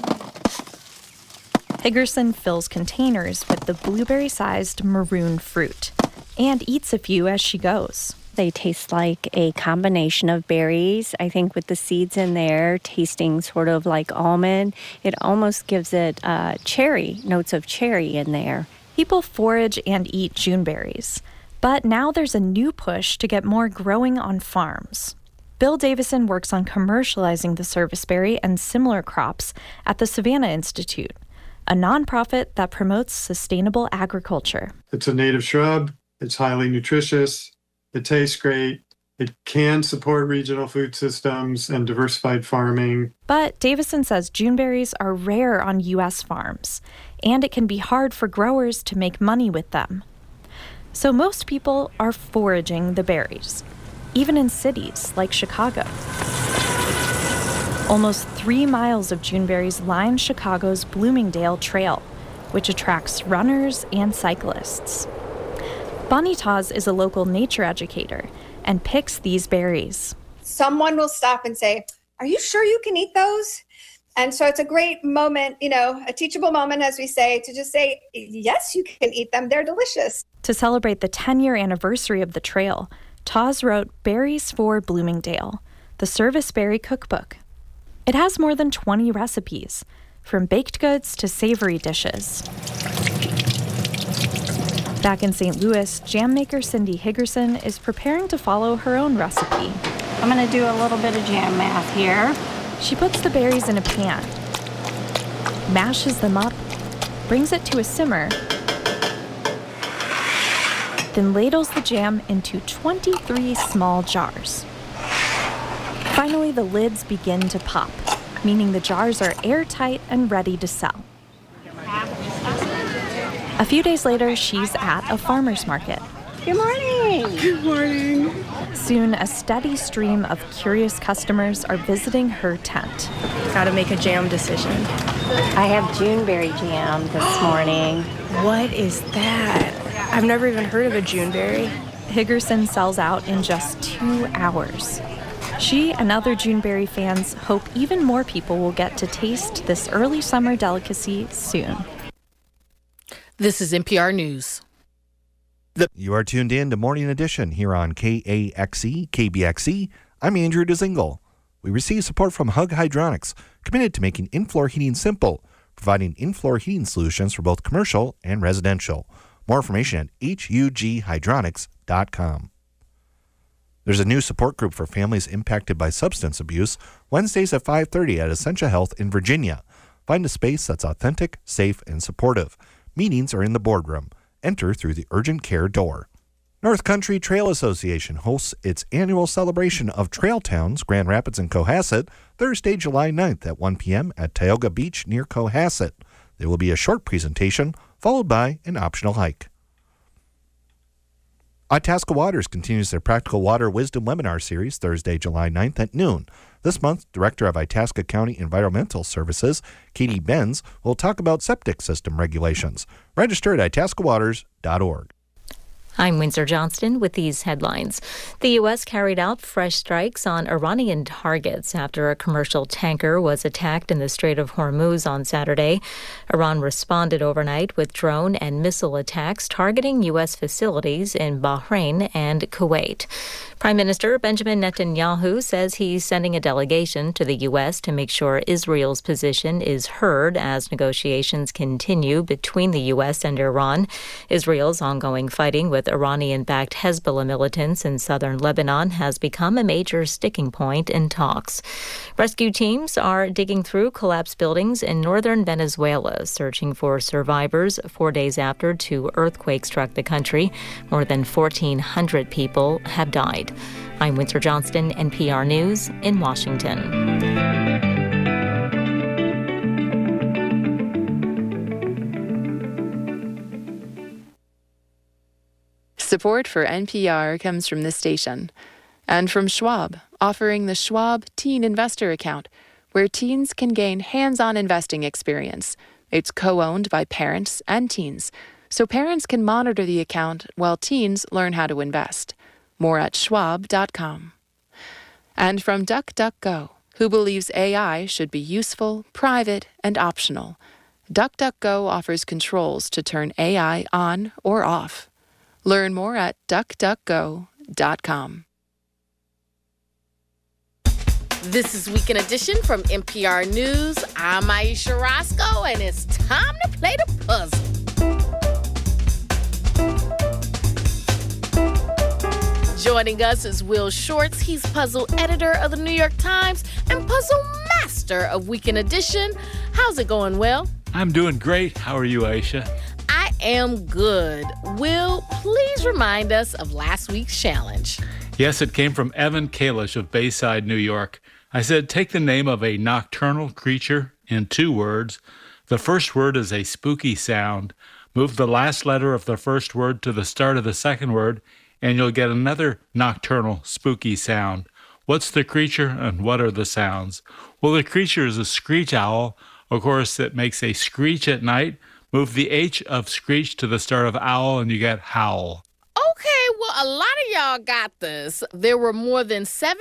Higgerson fills containers with the blueberry-sized maroon fruit and eats a few as she goes. They taste like a combination of berries, I think, with the seeds in there, tasting sort of like almond. It almost gives it cherry, notes of cherry in there. People forage and eat Juneberries, but now there's a new push to get more growing on farms. Bill Davison works on commercializing the serviceberry and similar crops at the Savannah Institute, a nonprofit that promotes sustainable agriculture. It's a native shrub. It's highly nutritious. It tastes great. It can support regional food systems and diversified farming. But Davison says Juneberries are rare on U.S. farms, and it can be hard for growers to make money with them. So most people are foraging the berries, even in cities like Chicago. Almost 3 miles of Juneberries line Chicago's Bloomingdale Trail, which attracts runners and cyclists. Bonnie Taz is a local nature educator and picks these berries. Someone will stop and say, "Are you sure you can eat those?" And so it's a great moment, a teachable moment, as we say, to just say, yes, you can eat them. They're delicious. To celebrate the 10-year anniversary of the trail, Taz wrote Berries for Bloomingdale, the Service Berry Cookbook. It has more than 20 recipes, from baked goods to savory dishes. Back in St. Louis, jam maker Cindy Higgerson is preparing to follow her own recipe. I'm going to do a little bit of jam math here. She puts the berries in a pan, mashes them up, brings it to a simmer, then ladles the jam into 23 small jars. Finally, the lids begin to pop, meaning the jars are airtight and ready to sell. A few days later, she's at a farmer's market. Good morning. Good morning. Soon, a steady stream of curious customers are visiting her tent. Got to make a jam decision. I have Juneberry jam this morning. What is that? I've never even heard of a Juneberry. Higgerson sells out in just 2 hours. She and other Juneberry fans hope even more people will get to taste this early summer delicacy soon. This is NPR News. You are tuned in to Morning Edition here on KAXE, KBXE. I'm Andrew Dezingle. We receive support from Hug Hydronics, committed to making in-floor heating simple, providing in-floor heating solutions for both commercial and residential. More information at hughydronics.com. There's a new support group for families impacted by substance abuse, Wednesdays at 5:30 at Essentia Health in Virginia. Find a space that's authentic, safe, and supportive. Meetings are in the boardroom. Enter through the urgent care door. North Country Trail Association hosts its annual celebration of Trail Towns, Grand Rapids and Cohasset, Thursday, July 9th at 1 p.m. at Tioga Beach near Cohasset. There will be a short presentation followed by an optional hike. Itasca Waters continues their Practical Water Wisdom webinar series Thursday, July 9th at noon. This month, Director of Itasca County Environmental Services, Katie Benz, will talk about septic system regulations. Register at itascawaters.org. I'm Windsor Johnston with these headlines. The U.S. carried out fresh strikes on Iranian targets after a commercial tanker was attacked in the Strait of Hormuz on Saturday. Iran responded overnight with drone and missile attacks targeting U.S. facilities in Bahrain and Kuwait. Prime Minister Benjamin Netanyahu says he's sending a delegation to the U.S. to make sure Israel's position is heard as negotiations continue between the U.S. and Iran. Israel's ongoing fighting with Iranian-backed Hezbollah militants in southern Lebanon has become a major sticking point in talks. Rescue teams are digging through collapsed buildings in northern Venezuela, searching for survivors 4 days after 2 earthquakes struck the country. More than 1,400 people have died. I'm Windsor Johnston, NPR News in Washington. Support for NPR comes from this station and from Schwab, offering the Schwab Teen Investor Account, where teens can gain hands-on investing experience. It's co-owned by parents and teens, so parents can monitor the account while teens learn how to invest. More at schwab.com. And from DuckDuckGo, who believes AI should be useful, private, and optional. DuckDuckGo offers controls to turn AI on or off. Learn more at duckduckgo.com. This is Weekend Edition from NPR News. I'm Aisha Roscoe, and it's time to play the puzzle. Joining us is Will Shortz. He's puzzle editor of the New York Times and puzzle master of Weekend Edition. How's it going, Will? I'm doing great. How are you, Aisha? I am good. Will, please remind us of last week's challenge. Yes, it came from Evan Kalish of Bayside, New York. I said, take the name of a nocturnal creature in 2 words. The first word is a spooky sound. Move the last letter of the first word to the start of the second word, and you'll get another nocturnal, spooky sound. What's the creature and what are the sounds? Well, the creature is a screech owl. Of course, it makes a screech at night. Move the H of screech to the start of owl, and you get howl. Okay, well, a lot of y'all got this. There were more than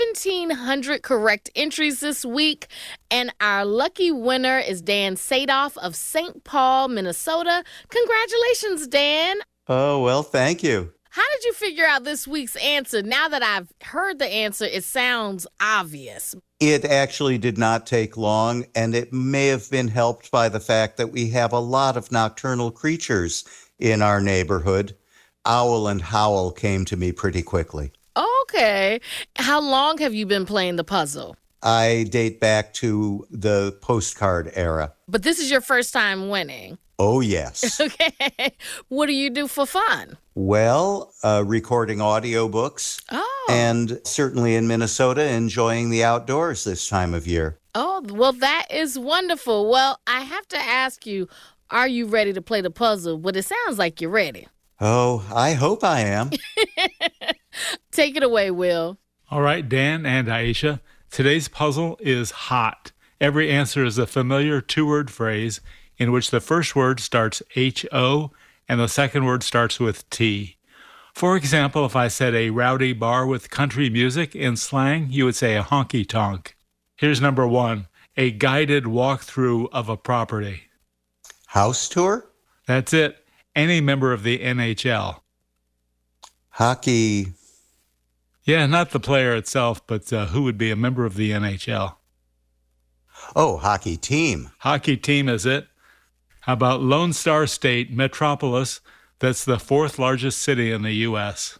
1,700 correct entries this week, and our lucky winner is Dan Sadoff of St. Paul, Minnesota. Congratulations, Dan. Oh, well, thank you. How did you figure out this week's answer? Now that I've heard the answer, it sounds obvious. It actually did not take long, and it may have been helped by the fact that we have a lot of nocturnal creatures in our neighborhood. Owl and howl came to me pretty quickly. Okay. How long have you been playing the puzzle? I date back to the postcard era. But this is your first time winning. Oh, yes. Okay. What do you do for fun? Well, recording audiobooks. Oh. And certainly in Minnesota, enjoying the outdoors this time of year. Oh, well, that is wonderful. Well, I have to ask you, are you ready to play the puzzle? But it sounds like you're ready. Oh, I hope I am. Take it away, Will. All right, Dan and Aisha. Today's puzzle is hot. Every answer is a familiar 2-word phrase in which the first word starts H-O and the second word starts with T. For example, if I said a rowdy bar with country music in slang, you would say a honky-tonk. Here's number 1, a guided walkthrough of a property. House tour? That's it. Any member of the NHL. Hockey. Yeah, not the player itself, but who would be a member of the NHL? Oh, hockey team. Hockey team is it. How about Lone Star State Metropolis? That's the 4th largest city in the U.S.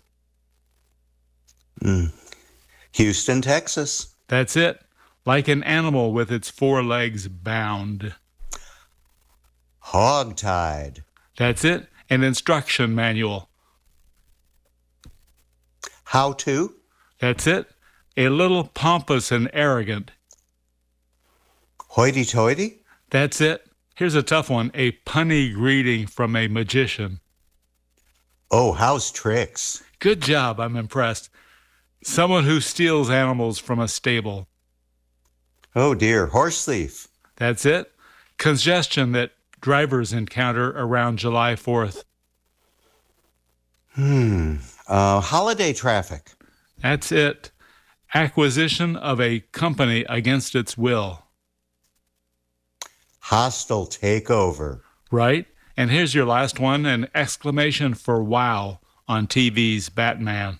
Houston, Texas. That's it. Like an animal with its 4 legs bound. Hogtied. That's it. An instruction manual. How to? That's it. A little pompous and arrogant. Hoity-toity? That's it. Here's a tough one. A punny greeting from a magician. Oh, how's tricks? Good job. I'm impressed. Someone who steals animals from a stable. Oh, dear. Horse thief. That's it. Congestion that drivers encounter around July 4th. Holiday traffic. That's it. Acquisition of a company against its will. Hostile takeover. Right? And here's your last one, an exclamation for wow on TV's Batman.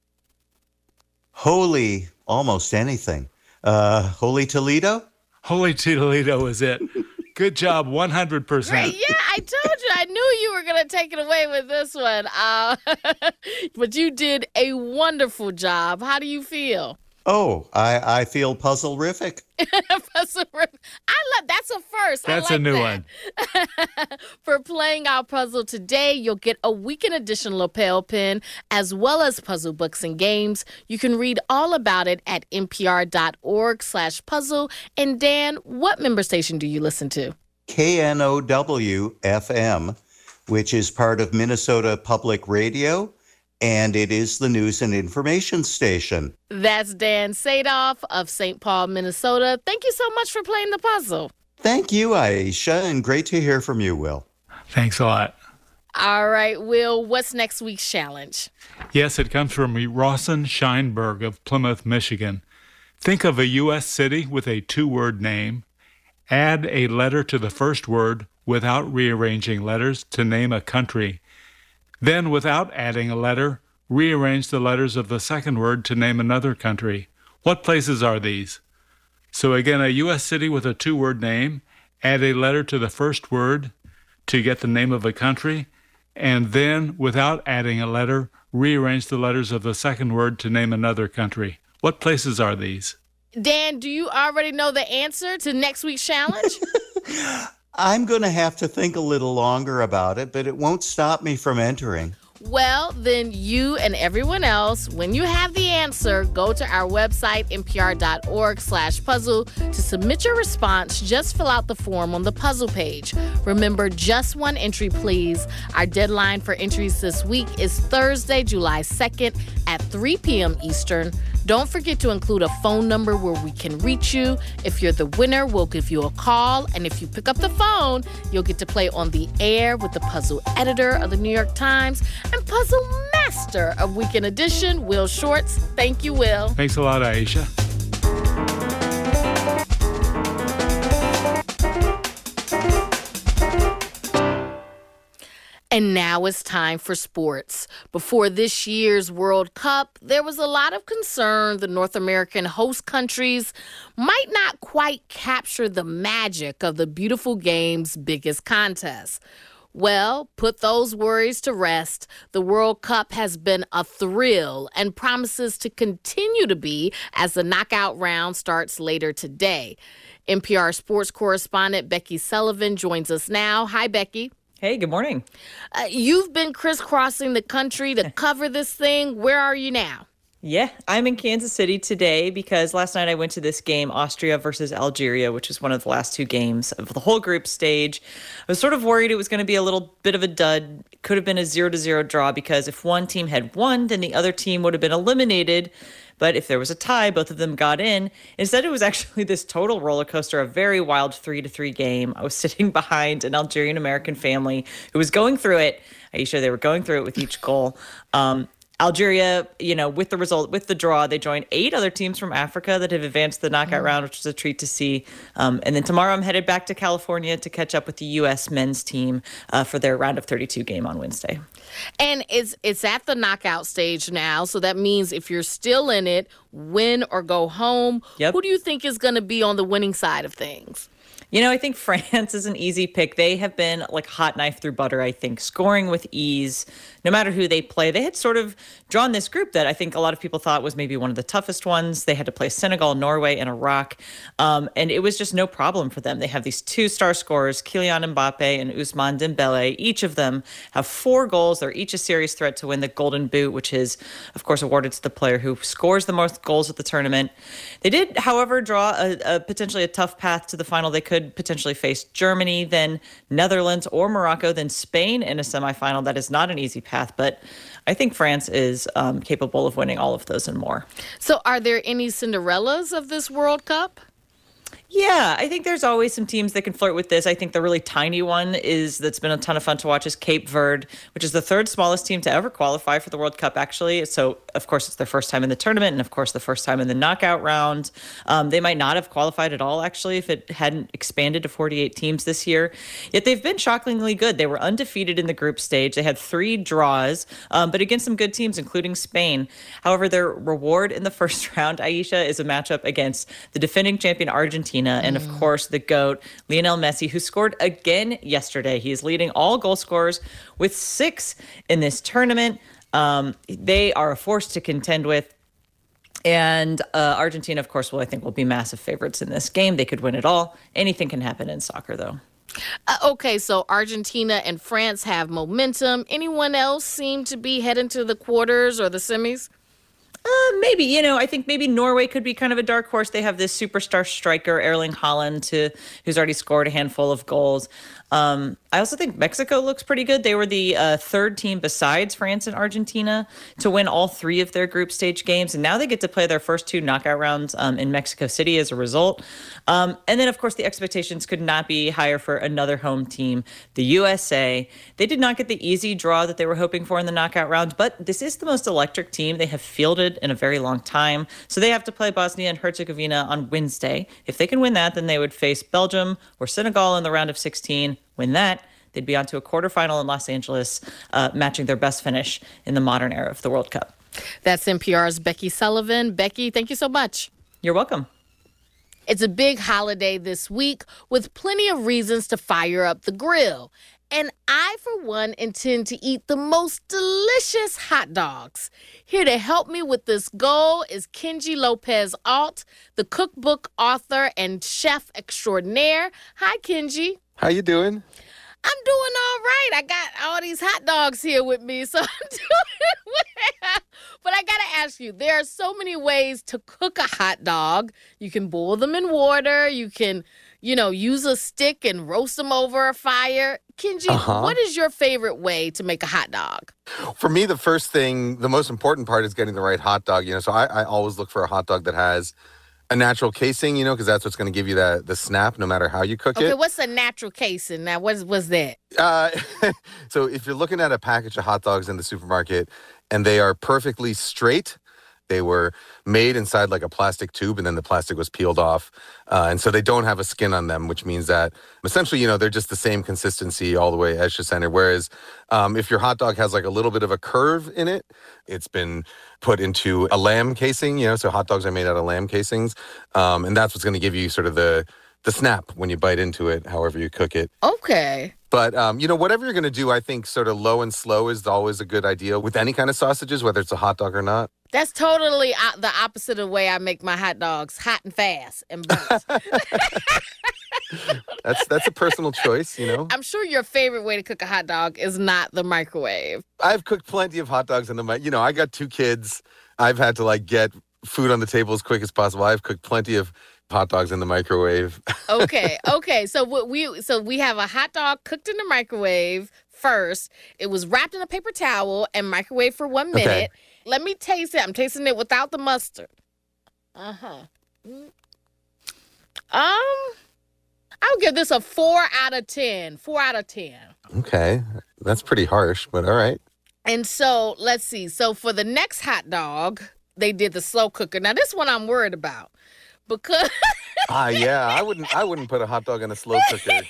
Holy almost anything. Holy Toledo? Holy Toledo is it. Good job, 100%. Right, yeah, I told you. I knew you were going to take it away with this one. But you did a wonderful job. How do you feel? Oh, I feel puzzle-rific. That's a first. That's I like a new that. One. For playing our puzzle today, you'll get a weekend edition lapel pin as well as puzzle books and games. You can read all about it at npr.org/puzzle. And Dan, what member station do you listen to? KNOW-FM, which is part of Minnesota Public Radio, and it is the news and information station. That's Dan Sadoff of St. Paul, Minnesota. Thank you so much for playing the puzzle. Thank you, Aisha, and great to hear from you, Will. Thanks a lot. All right, Will, what's next week's challenge? Yes, it comes from Rawson Scheinberg of Plymouth, Michigan. Think of a U.S. city with a two-word name. Add a letter to the first word without rearranging letters to name a country. Then, without adding a letter, rearrange the letters of the second word to name another country. What places are these? So again, a U.S. city with a two-word name, add a letter to the first word to get the name of a country, and then, without adding a letter, rearrange the letters of the second word to name another country. What places are these? Dan, do you already know the answer to next week's challenge? I'm going to have to think a little longer about it, but it won't stop me from entering. Well, then you and everyone else, when you have the answer, go to our website, npr.org/puzzle. To submit your response, just fill out the form on the puzzle page. Remember, just one entry, please. Our deadline for entries this week is Thursday, July 2nd at 3 p.m. Eastern. Don't forget to include a phone number where we can reach you. If you're the winner, we'll give you a call. And if you pick up the phone, you'll get to play on the air with the puzzle editor of the New York Times and puzzle master of Weekend Edition, Will Shortz. Thank you, Will. Thanks a lot, Aisha. And now it's time for sports. Before this year's World Cup, there was a lot of concern the North American host countries might not quite capture the magic of the beautiful game's biggest contest. Well, put those worries to rest. The World Cup has been a thrill and promises to continue to be as the knockout round starts later today. NPR sports correspondent Becky Sullivan joins us now. Hi, Becky. Hey, good morning. You've been crisscrossing the country to cover this thing. Where are you now? Yeah, I'm in Kansas City today because last night I went to this game, Austria versus Algeria, which was one of the last two games of the whole group stage. I was sort of worried it was going to be a little bit of a dud. It could have been a 0-0 draw because if one team had won, then the other team would have been eliminated. But if there was a tie, both of them got in. Instead, it was actually this total roller coaster, a very wild 3-3 game. I was sitting behind an Algerian-American family who was going through it. Aisha, they were going through it with each goal. Algeria, with the draw, they joined 8 other teams from Africa that have advanced the knockout round, which was a treat to see. And then tomorrow I'm headed back to California to catch up with the U.S. men's team for their round of 32 game on Wednesday. And it's at the knockout stage now, so that means if you're still in it, win or go home. Yep. Who do you think is going to be on the winning side of things? I think France is an easy pick. They have been like hot knife through butter, I think, scoring with ease, no matter who they play. They had sort of drawn this group that I think a lot of people thought was maybe one of the toughest ones. They had to play Senegal, Norway, and Iraq, and it was just no problem for them. They have these 2-star scorers, Kylian Mbappe and Ousmane Dembele. Each of them have 4 goals. They're each a serious threat to win the Golden Boot, which is, of course, awarded to the player who scores the most goals at the tournament. They did, however, draw a potentially a tough path to the final. They could potentially face Germany, then Netherlands or Morocco, then Spain in a semifinal. That is not an easy path, but I think France is capable of winning all of those and more. So are there any Cinderellas of this World Cup? Yeah, I think there's always some teams that can flirt with this. I think the really tiny one that's been a ton of fun to watch is Cape Verde, which is the 3rd smallest team to ever qualify for the World Cup, actually. So, of course, it's their first time in the tournament and, of course, the first time in the knockout round. They might not have qualified at all, actually, if it hadn't expanded to 48 teams this year. Yet they've been shockingly good. They were undefeated in the group stage. They had 3 draws, but against some good teams, including Spain. However, their reward in the first round, Aisha, is a matchup against the defending champion Argentina. And, of course, the GOAT, Lionel Messi, who scored again yesterday. He is leading all goal scorers with 6 in this tournament. They are a force to contend with. And Argentina, of course, will be massive favorites in this game. They could win it all. Anything can happen in soccer, though. Okay, so Argentina and France have momentum. Anyone else seem to be heading to the quarters or the semis? Maybe, I think maybe Norway could be kind of a dark horse. They have this superstar striker, Erling Haaland, who's already scored a handful of goals. I also think Mexico looks pretty good. They were the 3rd team besides France and Argentina to win all 3 of their group stage games. And now they get to play their first 2 knockout rounds in Mexico City as a result. And then, of course, the expectations could not be higher for another home team, the USA. They did not get the easy draw that they were hoping for in the knockout round, but this is the most electric team they have fielded in a very long time. So they have to play Bosnia and Herzegovina on Wednesday. If they can win that, then they would face Belgium or Senegal in the round of 16. Win that, they'd be on to a quarterfinal in Los Angeles, matching their best finish in the modern era of the World Cup. That's NPR's Becky Sullivan. Becky, thank you so much. You're welcome. It's a big holiday this week with plenty of reasons to fire up the grill. And I, for one, intend to eat the most delicious hot dogs. Here to help me with this goal is Kenji Lopez-Alt, the cookbook author and chef extraordinaire. Hi, Kenji. How you doing? I'm doing all right. I got all these hot dogs here with me, so I'm doing well. But I got to ask you, there are so many ways to cook a hot dog. You can boil them in water. You can, use a stick and roast them over a fire. Kenji, what is your favorite way to make a hot dog? For me, the most important part is getting the right hot dog. So I always look for a hot dog that has a natural casing, because that's what's going to give you the snap no matter how you cook it. Okay, what's a natural casing? Now, what's that? So if you're looking at a package of hot dogs in the supermarket and they are perfectly straight, they were made inside like a plastic tube and then the plastic was peeled off. And so they don't have a skin on them, which means that essentially, they're just the same consistency all the way edge to center. Whereas if your hot dog has like a little bit of a curve in it, it's been put into a lamb casing, so hot dogs are made out of lamb casings. And that's what's going to give you sort of the snap when you bite into it, however you cook it. Okay. But, whatever you're going to do, I think sort of low and slow is always a good idea with any kind of sausages, whether it's a hot dog or not. That's totally the opposite of the way I make my hot dogs, hot and fast and burnt. That's a personal choice, I'm sure your favorite way to cook a hot dog is not the microwave. I've cooked plenty of hot dogs in the microwave. I got 2 kids. I've had to get food on the table as quick as possible. I've cooked plenty of hot dogs in the microwave. Okay. So we have a hot dog cooked in the microwave first. It was wrapped in a paper towel and microwaved for 1 minute. Okay. Let me taste it. I'm tasting it without the mustard. I'll give this a 4 out of 10. 4 out of 10. Okay. That's pretty harsh, but all right. And so let's see. So for the next hot dog, they did the slow cooker. Now this one I'm worried about because yeah, I wouldn't put a hot dog in a slow cooker.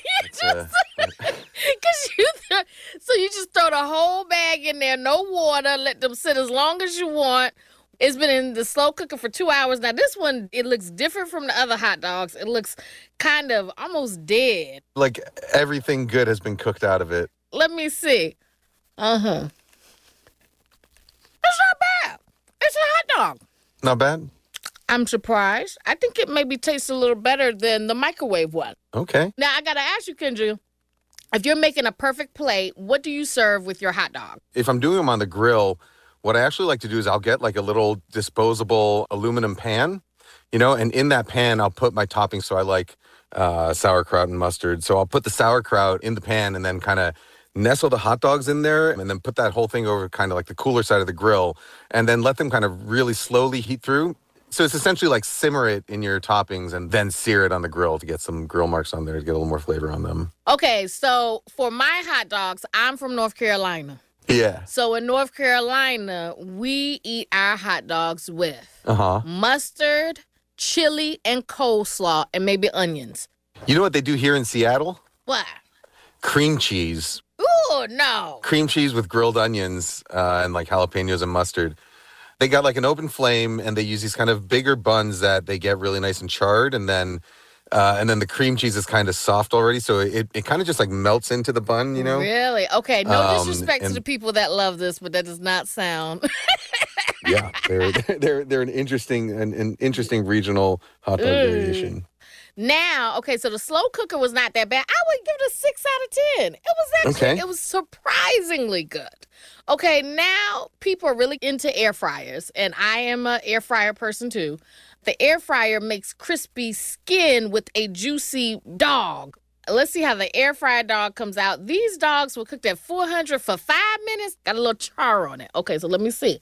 So you just throw the whole bag in there, no water, let them sit as long as you want. It's been in the slow cooker for 2 hours. Now, this one, it looks different from the other hot dogs. It looks kind of almost dead. Like everything good has been cooked out of it. Let me see. Uh-huh. It's not bad. It's a hot dog. Not bad? I'm surprised. I think it maybe tastes a little better than the microwave one. Okay. Now, I got to ask you, Kendra, if you're making a perfect plate, what do you serve with your hot dog? If I'm doing them on the grill, what I actually like to do is I'll get like a little disposable aluminum pan, and in that pan, I'll put my toppings. So I like sauerkraut and mustard. So I'll put the sauerkraut in the pan and then kind of nestle the hot dogs in there and then put that whole thing over kind of like the cooler side of the grill and then let them kind of really slowly heat through. So it's essentially like simmer it in your toppings and then sear it on the grill to get some grill marks on there to get a little more flavor on them. Okay, so for my hot dogs, I'm from North Carolina. Yeah. So in North Carolina, we eat our hot dogs with mustard, chili, and coleslaw, and maybe onions. You know what they do here in Seattle? What? Cream cheese. Ooh, no. Cream cheese with grilled onions and like jalapenos and mustard. They got like an open flame and they use these kind of bigger buns that they get really nice and charred. And then the cream cheese is kind of soft already. So it kind of just like melts into the bun, Really? Okay. No disrespect to the people that love this, but that does not sound. Yeah. They're an interesting regional hot dog variation. Now, okay, so the slow cooker was not that bad. I would give it a 6 out of 10. It was actually, It was surprisingly good. Okay, now people are really into air fryers, and I am an air fryer person too. The air fryer makes crispy skin with a juicy dog. Let's see how the air fryer dog comes out. These dogs were cooked at 400 for 5 minutes. Got a little char on it. Okay, so let me see.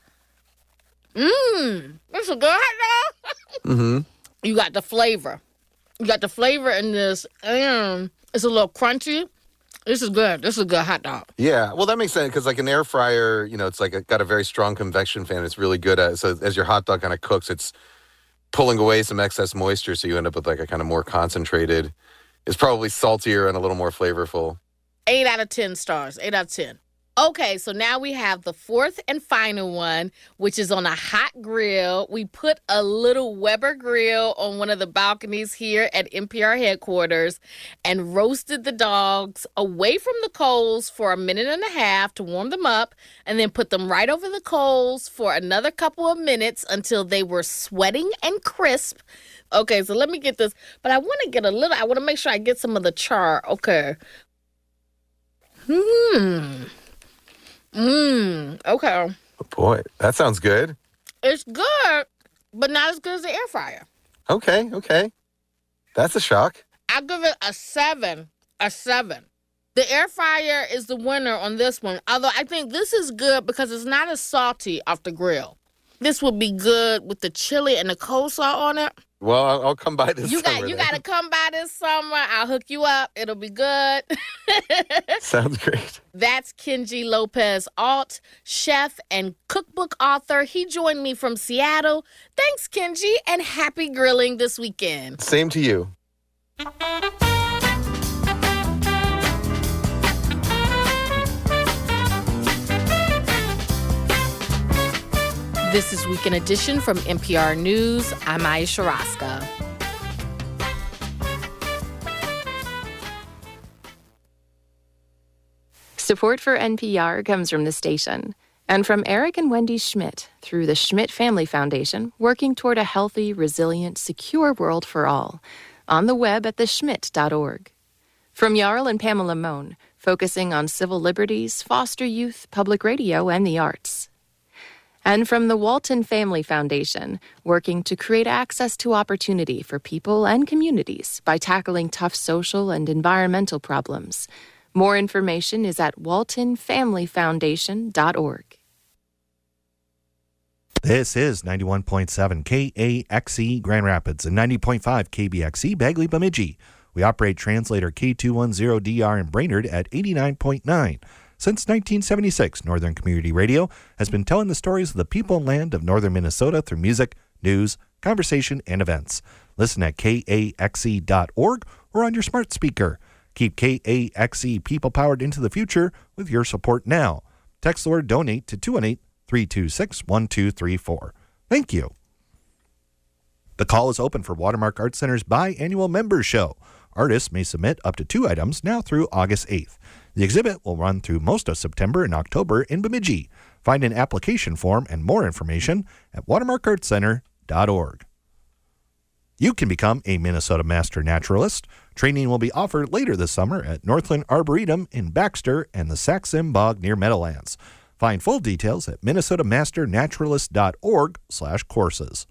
It's a good hot dog. Mm-hmm. You got the flavor. You got the flavor in this. It's a little crunchy. This is good. This is a good hot dog. Yeah, well, that makes sense because like an air fryer, it's like got a very strong convection fan. It's really good at so as your hot dog kind of cooks, it's pulling away some excess moisture, so you end up with like a kind of more concentrated. It's probably saltier and a little more flavorful. 8 out of 10 stars. 8 out of 10. Okay, so now we have the fourth and final one, which is on a hot grill. We put a little Weber grill on one of the balconies here at NPR headquarters and roasted the dogs away from the coals for 1.5 minutes to warm them up, and then put them right over the coals for another couple of minutes until they were sweating and crisp. Okay, so let me get this, but I want to make sure I get some of the char. Okay. Okay. Oh boy, that sounds good. It's good, but not as good as the air fryer. Okay. That's a shock. I give it a 7. A 7. The air fryer is the winner on this one, although I think this is good because it's not as salty off the grill. This would be good with the chili and the coleslaw on it. Well, I'll come by this summer. You got to come by this summer. I'll hook you up. It'll be good. Sounds great. That's Kenji Lopez-Alt, chef and cookbook author. He joined me from Seattle. Thanks, Kenji, and happy grilling this weekend. Same to you. This is Weekend Edition from NPR News. I'm Aisha Roscoe. Support for NPR comes from the station and from Eric and Wendy Schmidt through the Schmidt Family Foundation, working toward a healthy, resilient, secure world for all. On the web at theschmidt.org. From Jarl and Pamela Mohn, focusing on civil liberties, foster youth, public radio, and the arts. And from the Walton Family Foundation, working to create access to opportunity for people and communities by tackling tough social and environmental problems. More information is at waltonfamilyfoundation.org. This is 91.7 KAXE Grand Rapids and 90.5 KBXE Bagley Bemidji. We operate translator K210DR in Brainerd at 89.9. Since 1976, Northern Community Radio has been telling the stories of the people and land of northern Minnesota through music, news, conversation, and events. Listen at KAXE.org or on your smart speaker. Keep KAXE people-powered into the future with your support now. Text the word DONATE to 218-326-1234. Thank you. The call is open for Watermark Art Center's biannual members show. Artists may submit up to 2 items now through August 8th. The exhibit will run through most of September and October in Bemidji. Find an application form and more information at watermarkartcenter.org. You can become a Minnesota Master Naturalist. Training will be offered later this summer at Northland Arboretum in Baxter and the Sax-Sim Bog near Meadowlands. Find full details at minnesotamasternaturalist.org/courses.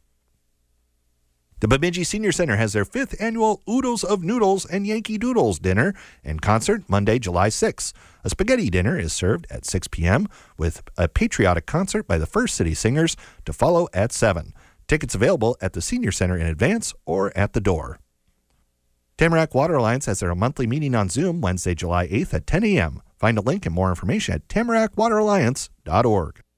The Bemidji Senior Center has their 5th annual Oodles of Noodles and Yankee Doodles dinner and concert Monday, July 6th. A spaghetti dinner is served at 6 p.m. with a patriotic concert by the First City Singers to follow at 7. Tickets available at the Senior Center in advance or at the door. Tamarack Water Alliance has their monthly meeting on Zoom Wednesday, July 8th at 10 a.m. Find a link and more information at tamarackwateralliance.org.